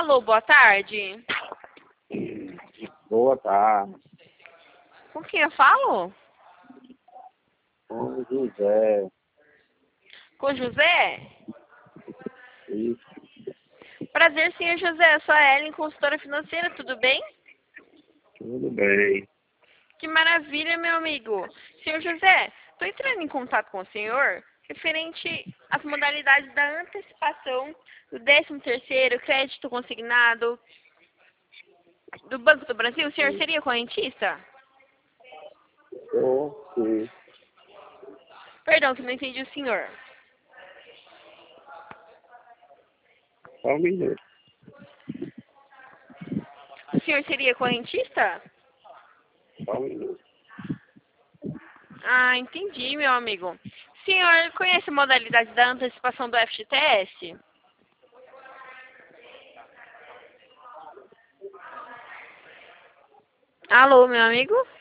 Alô, boa tarde. Boa tarde. Com quem eu falo? Com José. Com o José? Isso, Prazer, senhor José. Eu sou a Ellen, consultora financeira, tudo bem? tudo bem. Que maravilha, meu amigo. Senhor José, estou entrando em contato com o senhor referente às modalidades da antecipação do 13º crédito consignado do Banco do Brasil. O senhor seria correntista? Sim. Perdão, que não entendi o senhor. Só um minuto. O senhor seria correntista? Só um minuto. Ah, entendi, meu amigo. O senhor conhece a modalidade da antecipação do FGTS? Alô, meu amigo?